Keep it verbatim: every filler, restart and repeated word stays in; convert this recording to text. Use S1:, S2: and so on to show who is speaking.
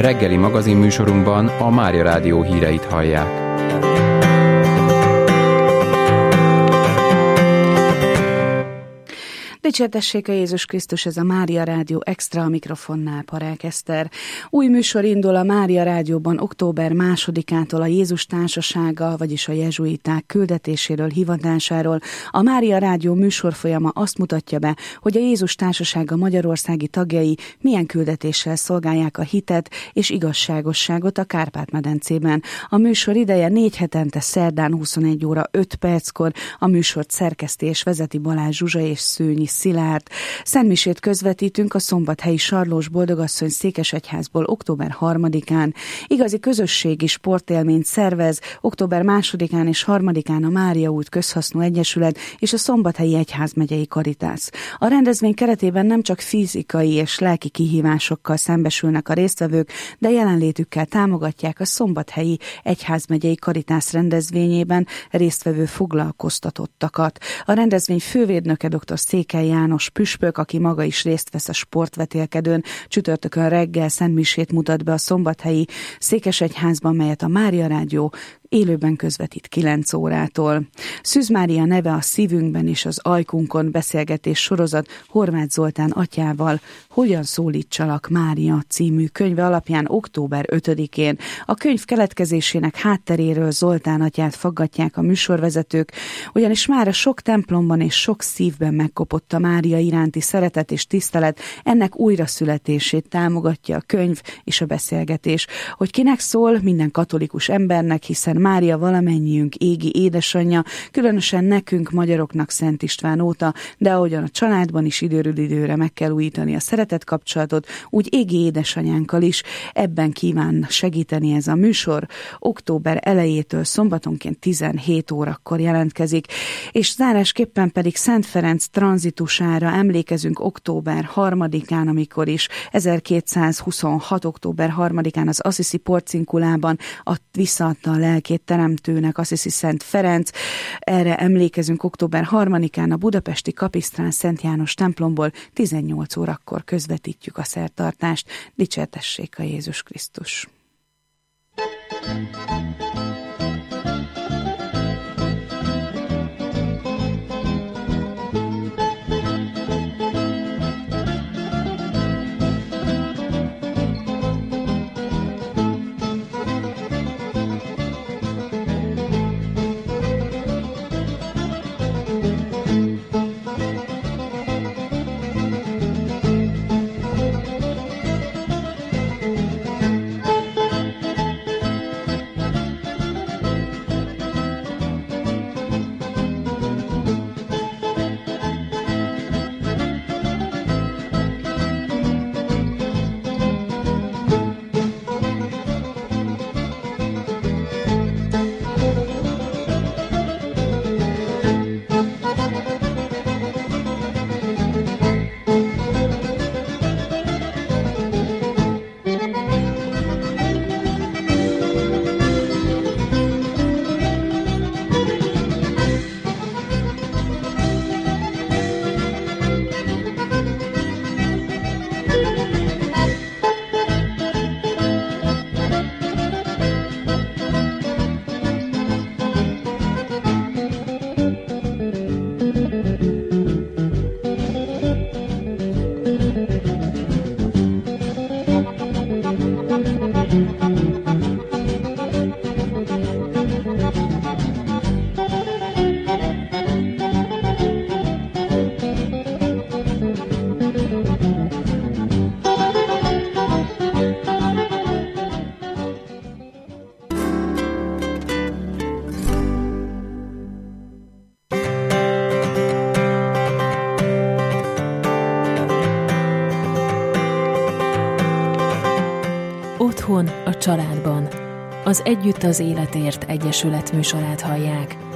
S1: Reggeli magazinműsorunkban a Mária Rádió híreit hallják.
S2: Dicsértessék a Jézus Krisztus, ez a Mária Rádió Extra, a mikrofonnál Parák Eszter. Új műsor indul a Mária Rádióban október másodikától a Jézus Társasága, vagyis a jezsuiták küldetéséről, hivatásáról. A Mária Rádió műsorfolyama azt mutatja be, hogy a Jézus Társasága magyarországi tagjai milyen küldetéssel szolgálják a hitet és igazságosságot a Kárpát-medencében. A műsor ideje négy hetente szerdán huszonegy óra öt perckor, a műsort szerkeszti és vezeti Balázs Zsuzsa és Szőnyi Szilárd. Szentmisét közvetítünk a szombathelyi Sarlós Boldogasszony székesegyházból október harmadikán. Igazi közösségi sportélményt szervez október másodikán és harmadikán a Mária út Közhasznú Egyesület és a Szombathelyi Egyházmegyei Karitász. A rendezvény keretében nem csak fizikai és lelki kihívásokkal szembesülnek a résztvevők, de jelenlétükkel támogatják a Szombathelyi Egyházmegyei Karitász rendezvényében résztvevő foglalkoztatottakat. A rendezvény fővédnöke dr. Székely János püspök, aki maga is részt vesz a sportvetélkedőn, csütörtökön reggel szentmisét mutat be a szombathelyi Székesegyházban, melyet a Mária Rádió élőben közvetít kilenc órától. Szűz Mária neve a szívünkben és az ajkunkon beszélgetés sorozat Horváth Zoltán atyával, Hogyan szólítsalak Mária című könyve alapján október ötödikén. A könyv keletkezésének hátteréről Zoltán atyát faggatják a műsorvezetők, ugyanis már a sok templomban és sok szívben megkopott a Mária iránti szeretet és tisztelet, ennek újraszületését támogatja a könyv és a beszélgetés. Hogy kinek szól? Minden katolikus embernek, hiszen Mária valamennyiünk égi édesanyja, különösen nekünk, magyaroknak Szent István óta, de ahogyan a családban is időről időre meg kell újítani a szeretet kapcsolatot, úgy égi édesanyánkkal is. Ebben kíván segíteni ez a műsor. Október elejétől szombatonként tizenhét órakor jelentkezik, és zárásképpen pedig Szent Ferenc tranzitusára emlékezünk október harmadikán, amikor is ezerkétszázhuszonhat. október harmadikán az Assisi porcinkulában ad visszaadta a lelkét teremtőnek Assisi Szent Ferenc. Erre emlékezünk október harmadikán a budapesti Kapisztrán Szent János templomból tizennyolc órakor közvetítjük a szertartást. Dicsértessék a Jézus Krisztus!
S3: Otthon a családban. Az Együtt az Életért Egyesület műsorát hallják.